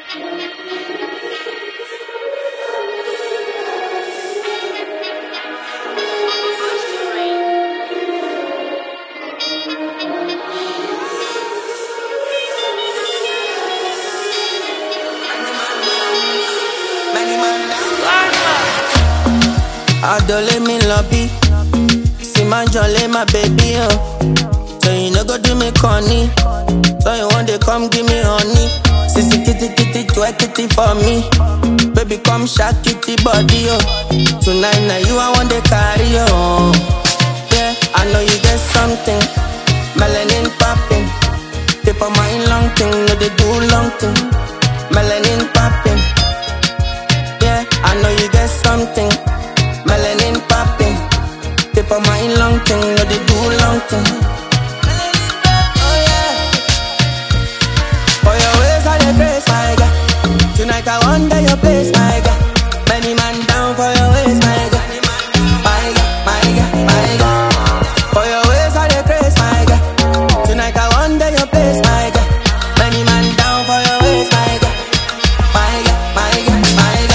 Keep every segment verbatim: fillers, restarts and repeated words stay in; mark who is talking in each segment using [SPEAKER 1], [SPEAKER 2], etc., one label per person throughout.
[SPEAKER 1] Adole me lobby, see my jolly my baby oh. So you no go do me corny, so you want to come give me honey. Sissy kitty kitty twerk kitty for me, baby come shake kitty body oh. Tonight now you I want to carry oh. Yeah, I know you get something, melanin popping. Tip of my long thing, no they do long thing, melanin popping. Yeah, I know you get something. Melanin popping, tip of my long thing, no they do long thing. Oh yeah, for your ways I dey grace, my girl. Tonight I wonder your place, my girl. Many man down for your ways, my girl. My girl, my girl, my girl. For your ways I dey grace, my girl. Tonight I wonder your place, my girl. Many man down for your ways, my girl. My girl, my girl, my girl.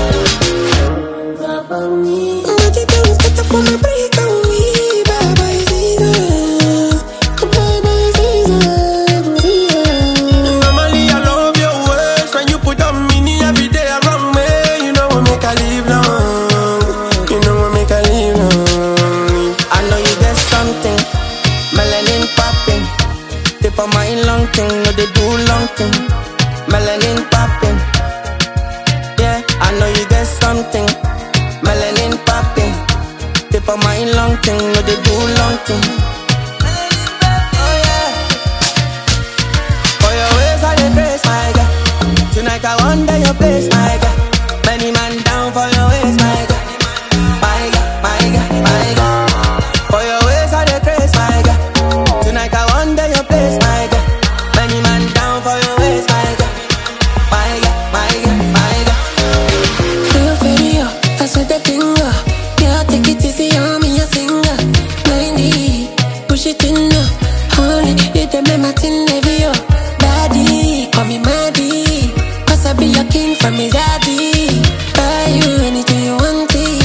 [SPEAKER 1] For my long thing, no they do long thing. Melanin popping. Yeah, I know you get something. Melanin popping. Tip of my long thing, no they do long thing. Oh yeah. For your ways I dey grace, my girl. Tonight I wonder your place, my girl. Many man down for your ways, my girl. My girl, my girl, my girl. For your ways I dey grace, my girl. Tonight I wonder your place, my girl. Many man down for your ways, my girl. My girl, my girl, my girl.
[SPEAKER 2] Feel video, that's what they think of. Yeah, take it easy on me, a singer. ninety, push it in now. Honey, you the make my thing heavy, yo. Daddy, call me Maddie. Cause I be your king from his daddy. Buy you anything you want it.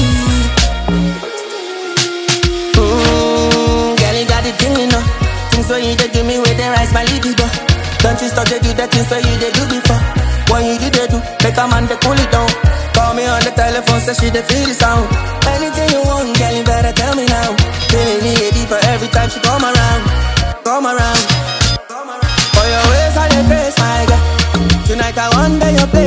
[SPEAKER 1] Mmm, girl, you got the thing, you know. Things so you they do me with the rise my libido. Don't you stop to do the things so you they do before. When you do they do, make a man they cool it down. Call me on the telephone, say she they feel the sound. Anything you want, girl, you better tell me now. Feeling it deeper every time she come around, come around. For your ways I dey grace, my girl. Tonight I wonder your place.